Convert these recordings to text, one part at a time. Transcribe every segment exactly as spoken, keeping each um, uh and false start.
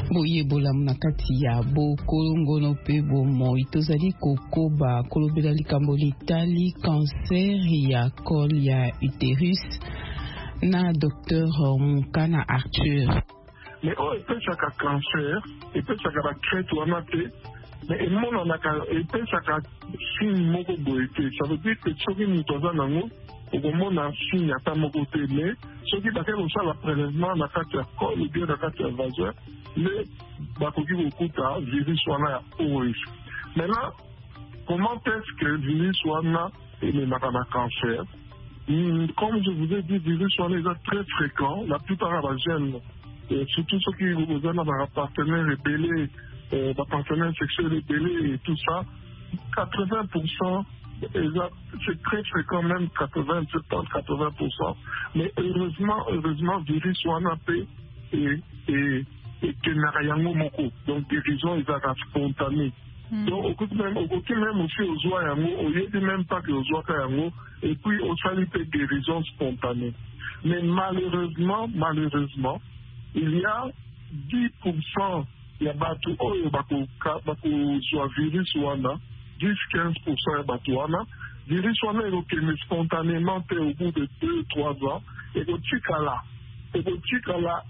boyebola na kati ya bokolongono pe bomoi tozali kokoba kolobela likambo litali cancer ya col ya utérus na docteur Mukana Arthur. Mais oh epesaka cancer epesaka bacrete wana te mais emonanaka epesaka signe moko boye te. Ça veut dire que soki moto aza nango okomona signe ata moko te, mais soki bakei kosala prélèvement na kati ya col ou bien na kati ya vagin le bakoki kokuta virus wana ya O R I. Maintenant, comment est-ce que virus wana ememaka na cancer? Comme je vous ai dit, virus wana est très fréquent. La plupart des jeunes, et surtout ceux qui ont un partenaire rébellé, euh, partenaire sexuel rébellé et tout ça, quatre-vingts pour cent, c'est très fréquent, même quatre-vingts, soixante-dix, quatre-vingts pour cent. Mais heureusement, heureusement, virus wana pe et et et que n'ayango moko. Donc guérison ils sont spontanés. Donc au côté même au côté même aussi aux joies yango, au lieu de même pas que aux joies yango, et puis au salut de guérison spontanée. Mais malheureusement, malheureusement, il y a dix pour cent ya batu oyo bako bako soit virus wana, dix à quinze pour cent ya batu wana, virus wana est spontanément au bout de deux trois ans et au tikala, et au tikala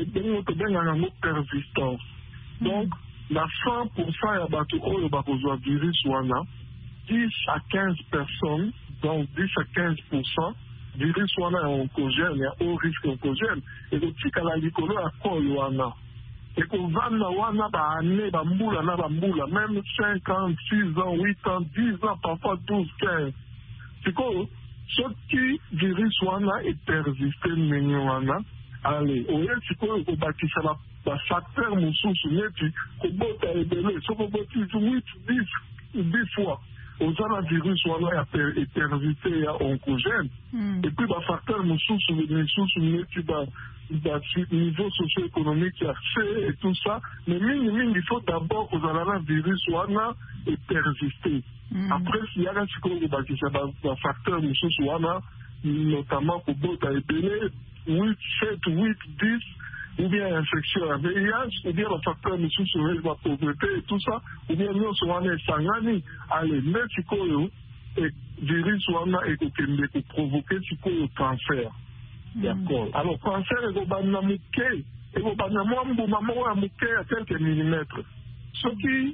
persistance. Donc, la cent pour cent ya batu oyo bakozwa virus wana, dix à quinze personnes, donc dix à quinze pour cent, virus wana ya oncogène, ya haut risque oncogène, et le tikala likolo ya col wana. Et qu'on va na wana ba année, ba mbula na ba mbula, même cinquante, six ans, huit ans, dix ans, parfois douze, quinze. C'est quoi? Ce qui virus wana est persisté meni wana, allez, au lieu de quoi on bâtit ça la facteur moussousou neti kobota ebele so koboti huit dix dix fois aux gens virus wana est persisté ya oncogène et puis ba facteur moussousou moussousou neti ba ba niveau socio-économique ya fait et tout ça, mais mingi mingi il faut d'abord que la virus wana est persisté. Après s'il y a un psychologue bâtit ça ba facteur moussousou wana notamment kobota ebele huit, sept, huit, dix, ou bien infection à V I H, ou bien le facteur de sous la pauvreté et tout ça, ou bien nous sommes en Sangani, allez, mais si le virus est provoqué, si le cancer. D'accord. Alors, cancer est au banamouké, et au banamouambo, maman a mouké à quelques millimètres. Ce qui,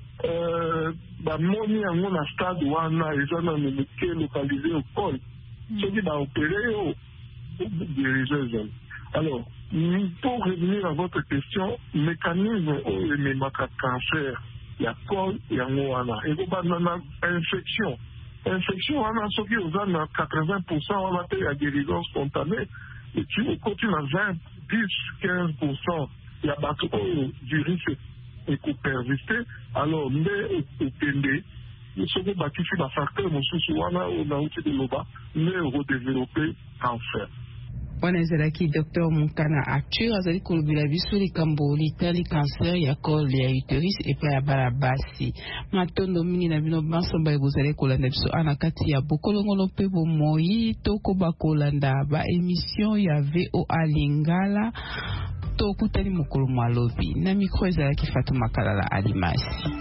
euh, bah, moni à mon stade, ou en a, ils ont un mouké localisé au col. Ce qui va opérer au dirigeants. Alors, pour revenir à votre question, mécanisme où les cancer, il y a col, il y a moana. Et vous avez infection. Infection, on a ce qui est à quatre-vingts pour cent, on a fait la guérison spontanée. Et puis, au côté de vingt, dix, quinze pour cent, il y a battu du risque et qu'on persiste. Alors, mais au P N D, ce qui est bâti sur la facteur, mon sous-souana, on a outil de l'Oba, mais redévelopper cancer. Wanazalaki docteur Mukana Arthur azali kolobela biso likambo litali cancer ya col ya utérus epa ya balabasi matondo mingi na bino bansomba ebozali kolanda biso ana kati ya bokolongono pe bomoi tokoba kolanda ba émission ya V O A Lingala tokutani mokolo malobi na micro ezalaki Fatuma Kalala Alimasi.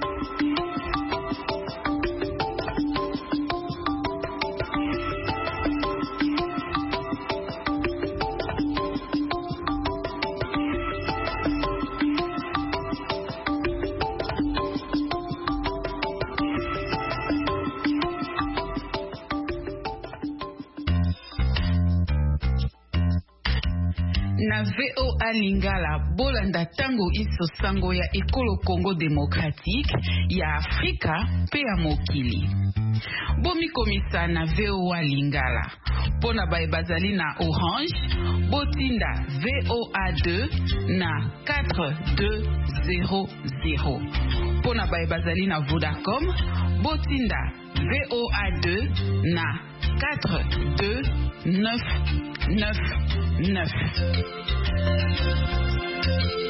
Na V O A Lingala bolanda tango iso sango ya ekolo Congo démocratique ya Afrika pe ya mokili. Bomi komisa na V O A Lingala pona bae bazali na Orange botinda V O A deux na quatre deux zéro zéro. Pona bae bazali na Vodacom botinda V O A deux na quatre deux neuf neuf neuf.